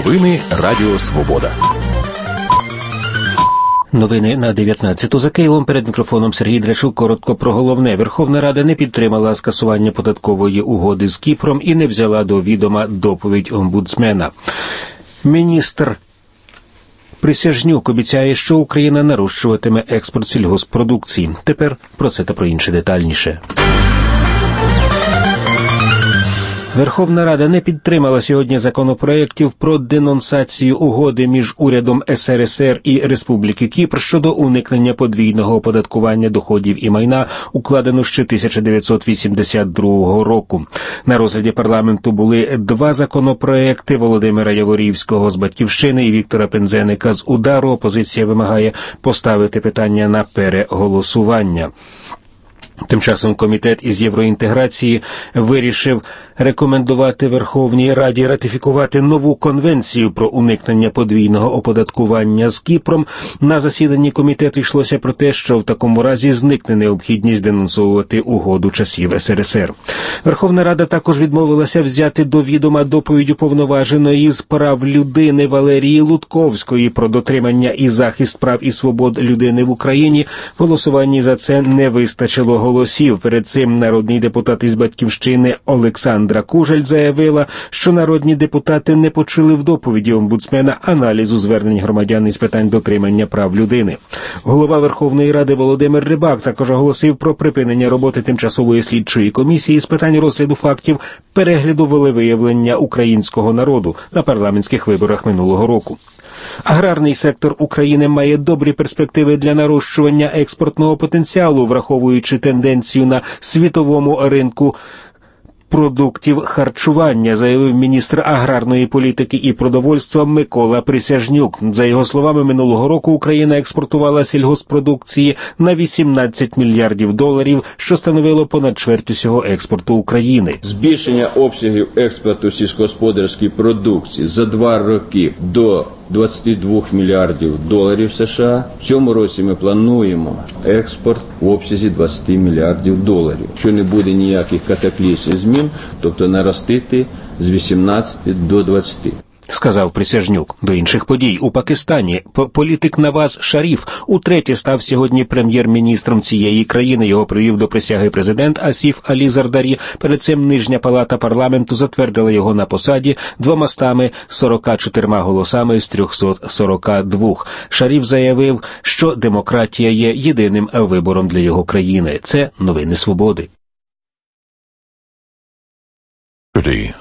Новини Радіо Свобода. Новини на 19-ту. За Києвом. Перед мікрофоном Сергій Драчук. Коротко про головне. Верховна Рада не підтримала скасування податкової угоди з Кіпром і не взяла до відома доповідь омбудсмена. Міністр Присяжнюк обіцяє, що Україна нарощуватиме експорт сільгосппродукції. Тепер про це та про інше детальніше. Верховна Рада не підтримала сьогодні законопроєктів про денонсацію угоди між урядом СРСР і Республіки Кіпр щодо уникнення подвійного оподаткування доходів і майна, укладену ще 1982 року. На розгляді парламенту були два законопроєкти Володимира Яворівського з «Батьківщини» і Віктора Пинзеника з «Удару». Опозиція вимагає поставити питання на переголосування. Тим часом Комітет із євроінтеграції вирішив рекомендувати Верховній Раді ратифікувати нову конвенцію про уникнення подвійного оподаткування з Кіпром. На засіданні комітету йшлося про те, що в такому разі зникне необхідність денонсовувати угоду часів СРСР. Верховна Рада також відмовилася взяти до відома доповідь уповноваженої з прав людини Валерії Лутковської про дотримання і захист прав і свобод людини в Україні. В голосуванні за це не вистачило голосів. Перед цим народний депутат із «Батьківщини» Олександра Кужель заявила, що народні депутати не почули в доповіді омбудсмена аналізу звернень громадян із питань дотримання прав людини. Голова Верховної Ради Володимир Рибак також оголосив про припинення роботи тимчасової слідчої комісії з питань розгляду фактів перегляду волевиявлення українського народу на парламентських виборах минулого року. Аграрний сектор України має добрі перспективи для нарощування експортного потенціалу, враховуючи тенденцію на світовому ринку продуктів харчування, заявив міністр аграрної політики і продовольства Микола Присяжнюк. За його словами, минулого року Україна експортувала сільгоспродукції на 18 мільярдів доларів, що становило понад чверть усього експорту України. Збільшення обсягів експорту сільськогосподарської продукції за 2 роки до 22 мільярдів доларів США. В цьому році ми плануємо експорт в обсязі 20 мільярдів доларів. Якщо не буде ніяких катаклізмів змін, тобто наростити з 18 до 20. Сказав Присяжнюк. До інших подій. У Пакистані політик Наваз Шаріф утретє став сьогодні прем'єр-міністром цієї країни. Його привів до присяги президент Асіф Алі Зардарі. Перед цим нижня палата парламенту затвердила його на посаді 244 голосами з 342. Шаріф заявив, що демократія є єдиним вибором для його країни. Це новини свободи.